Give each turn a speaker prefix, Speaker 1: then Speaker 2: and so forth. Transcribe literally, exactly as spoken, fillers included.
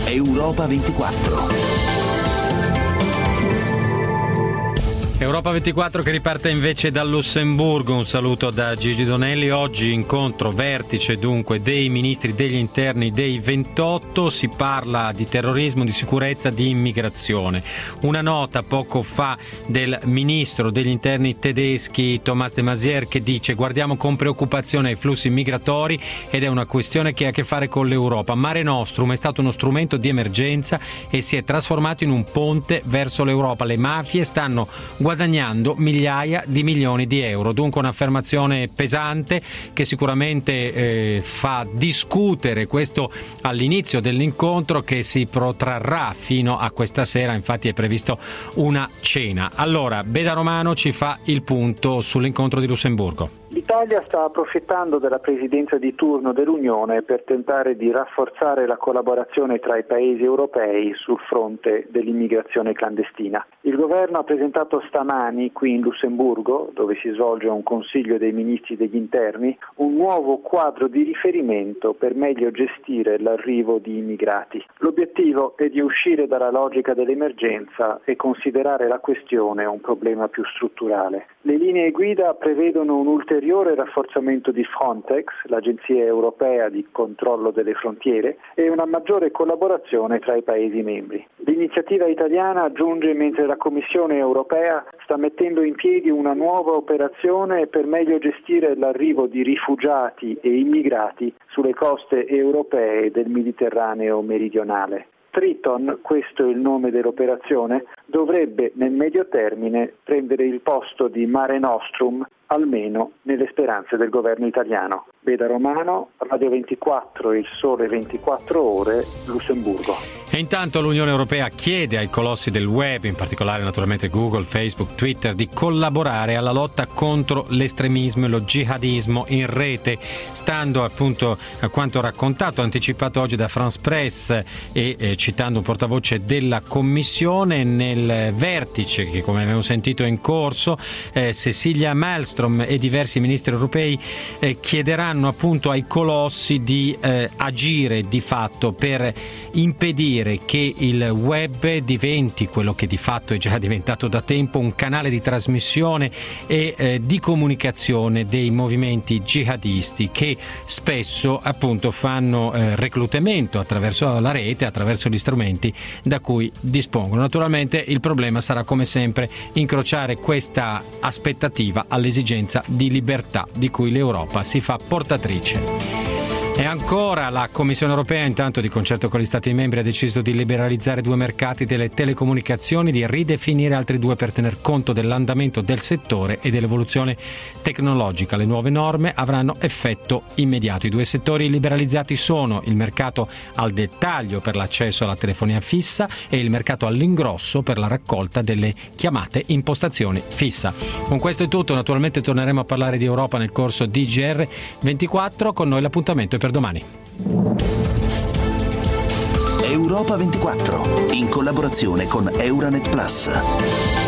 Speaker 1: Europa ventiquattro.
Speaker 2: Europa ventiquattro che riparte invece dal Lussemburgo. Un saluto da Gigi Donelli. Oggi incontro vertice dunque dei ministri degli interni dei ventotto. Si parla di terrorismo, di sicurezza, di immigrazione. Una nota poco fa del ministro degli interni tedeschi Thomas de Maizière che dice: guardiamo con preoccupazione ai flussi migratori ed è una questione che ha a che fare con l'Europa. Mare Nostrum è stato uno strumento di emergenza e si è trasformato in un ponte verso l'Europa. Le mafie stanno guadagnando migliaia di milioni di euro. Dunque un'affermazione pesante che sicuramente eh, fa discutere, questo all'inizio dell'incontro che si protrarrà fino a questa sera. Infatti è previsto una cena. Allora, Beda Romano ci fa il punto sull'incontro di Lussemburgo.
Speaker 3: L'Italia sta approfittando della presidenza di turno dell'Unione per tentare di rafforzare la collaborazione tra i paesi europei sul fronte dell'immigrazione clandestina. Il governo ha presentato stamani qui in Lussemburgo, dove si svolge un Consiglio dei Ministri degli Interni, un nuovo quadro di riferimento per meglio gestire l'arrivo di immigrati. L'obiettivo è di uscire dalla logica dell'emergenza e considerare la questione un problema più strutturale. Le linee guida prevedono un ulteriore rafforzamento di Frontex, l'agenzia europea di controllo delle frontiere, e una maggiore collaborazione tra i Paesi membri. L'iniziativa italiana giunge mentre la Commissione europea sta mettendo in piedi una nuova operazione per meglio gestire l'arrivo di rifugiati e immigrati sulle coste europee del Mediterraneo meridionale. Triton, questo è il nome dell'operazione, dovrebbe nel medio termine prendere il posto di Mare Nostrum, almeno nelle speranze del governo italiano. Beda Romano, Radio ventiquattro, Il Sole ventiquattro Ore, Lussemburgo.
Speaker 2: E intanto l'Unione Europea chiede ai colossi del web, in particolare naturalmente Google, Facebook, Twitter, di collaborare alla lotta contro l'estremismo e lo jihadismo in rete, stando appunto a quanto raccontato, anticipato oggi da France Press e eh, citando un portavoce della Commissione. Nel vertice che, come abbiamo sentito, è in corso, eh, Cecilia Malmström e diversi ministri europei eh, chiederanno appunto ai colossi di eh, agire di fatto per impedire che il web diventi quello che di fatto è già diventato da tempo, un canale di trasmissione e eh, di comunicazione dei movimenti jihadisti che spesso appunto fanno eh, reclutamento attraverso la rete, attraverso gli strumenti da cui dispongono. Naturalmente il problema sarà come sempre incrociare questa aspettativa all'esigenza di libertà di cui l'Europa si fa portatrice. E ancora la Commissione europea, intanto di concerto con gli Stati membri, ha deciso di liberalizzare due mercati delle telecomunicazioni, di ridefinire altri due per tener conto dell'andamento del settore e dell'evoluzione tecnologica. Le nuove norme avranno effetto immediato. I due settori liberalizzati sono il mercato al dettaglio per l'accesso alla telefonia fissa e il mercato all'ingrosso per la raccolta delle chiamate in postazione fissa. Con questo è tutto, naturalmente torneremo a parlare di Europa nel corso di G R ventiquattro, con noi l'appuntamento è per domani.
Speaker 1: Europa ventiquattro, in collaborazione con Euranet Plus.